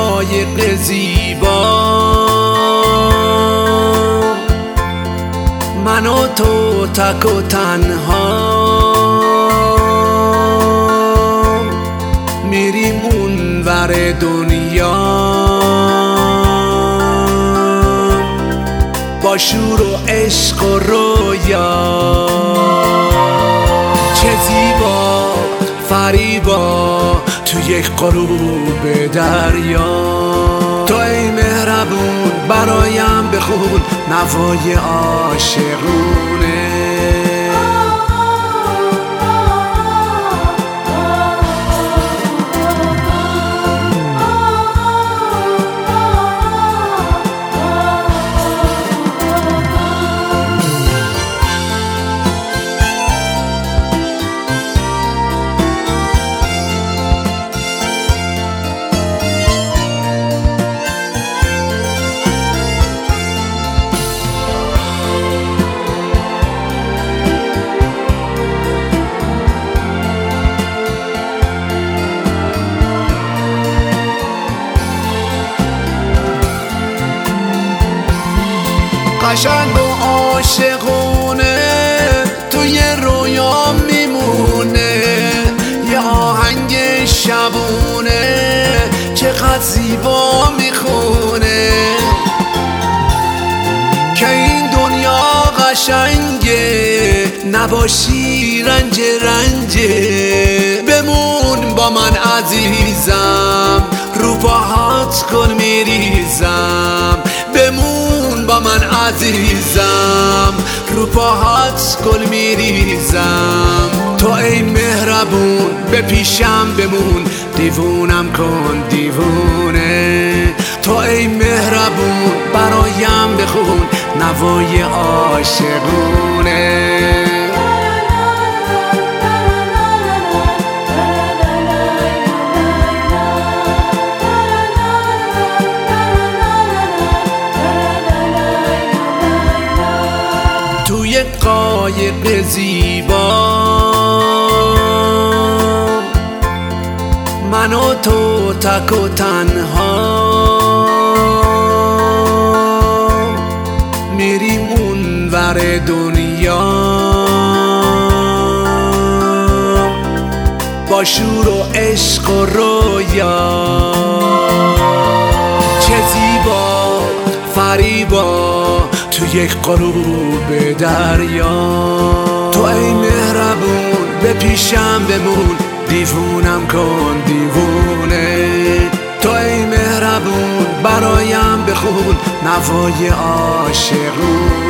قایق زیبا، من و تو تک و تنها میریم اونور دنیا، با شور و عشق و رویا. چه زیبا فریبا تو یک غروب دریا، تو ای مهربون برایم بخون نوای عاشقونه. قشنگ و عاشقونه توی رویا میمونه، یه آهنگ شبونه چقدر زیبا میخونه. که این دنیا قشنگه نباشی رنج رنجه، بمون با من عزیزم رو پاهات گل میریزم، بمون با من عزیزم رو پاهات گل میریزم. تو ای مهربون به پیشم بمون دیوونم کن دیوونه، تو ای مهربون برایم بخون نوای عاشقونه. توی قایق زیبا من و تو تک و تنها میریم اونور دنیا، با شور و عشق و رویا. چه زیبا فریبا تو یک غروب دریا، تو ای مهربون به پیشم بمون دیوونم کن دیوونه، تو ای مهربون برایم بخون نوای عاشقونه.